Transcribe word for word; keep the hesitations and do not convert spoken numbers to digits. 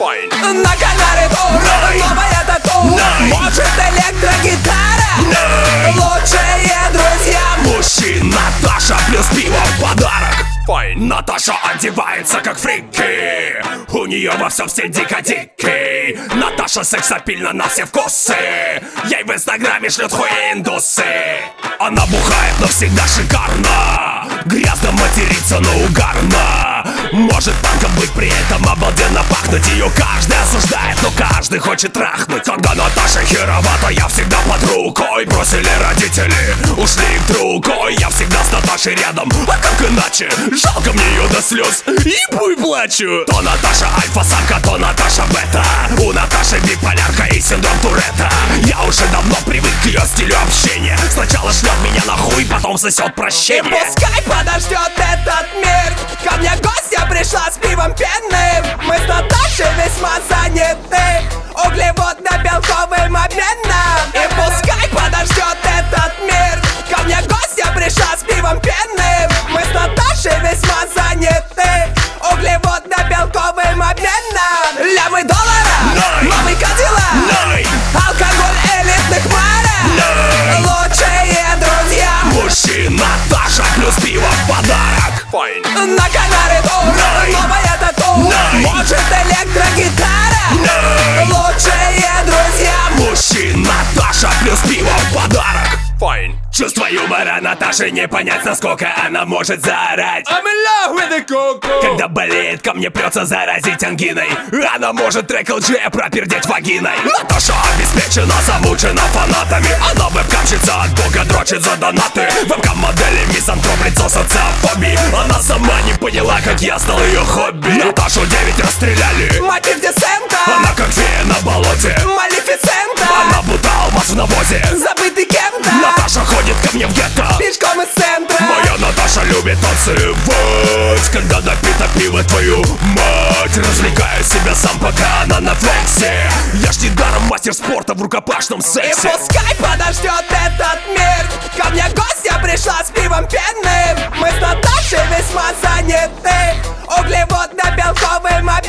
Fine. На канале Тур, новая тату, может электрогитара. Лучшие друзья мужчин. Наташа плюс пиво в подарок. Fine. Наташа одевается как фрики, у нее во всем стиль дико дикий. Наташа сексапильна на все вкусы, ей в инстаграме шлют хуи индусы. Она бухает, но всегда шикарно, грязно матерится, но угарно. Может панком быть, при этом обалденно пахнуть. Ее каждый осуждает, но каждый хочет трахнуть. Когда Наташа херовата, я всегда под рукой. Бросили родители, ушли к другой. Я всегда с Наташей рядом, а как иначе? Жалко мне ее до слез, ебу и плачу. То Наташа альфа-самка, то Наташа бета. У Наташи биполярка и синдром Туретта. Я уже давно привык к ее стилю общения. Сначала шлет меня на хуй, потом сосет прощение. И пускай подождет этот мир, ко мне гостья пришла с пивом пенным. Мы с Наташей весьма заняты углеводно-белковым обменом. И пускай подождет этот мир, ко мне гостья пришла с пивом пенным. Мы с Наташей весьма заняты углеводно-белковым обменом. Лямы доллара, мамы кадила, алкоголь элитных марок. Лучшие друзья мужчин. Наташа плюс пиво в подарок. Fine. На канале Тур, новая тату, может электрогитара. Лучшие друзья мужчин. Наташа плюс пиво в подарок. Fine. Чувство юмора Наташи не понять, насколько она может заорать. I'm in love with the coco. Когда болеет, ко мне прется заразить ангиной. Она может трек эл джи пропердеть вагиной. Наташа обеспечена, замучена фанатами. Она вебкамщица от бога, дрочит за донаты. Вебкам-модели, мизантроп, лицо социофобии. Она сама не поняла, как я стал ее хобби. Наташу девять расстреляли. Мотив десента, она как фея на болоте. Малефисента, она будто алмаз в навозе, забытый кем-то. Наташа ходит ко мне в гетто пешком из центра. Моя Наташа любит танцевать, когда напита пиво, твою мать. Развлекаю себя сам, пока она на флексе. Я ж недаром мастер спорта в рукопашном сексе. И пускай подождет этот мир, ко мне гостья пришла с пивом пенным. Мы с Наташей весьма заняты углеводно-белковым обменом.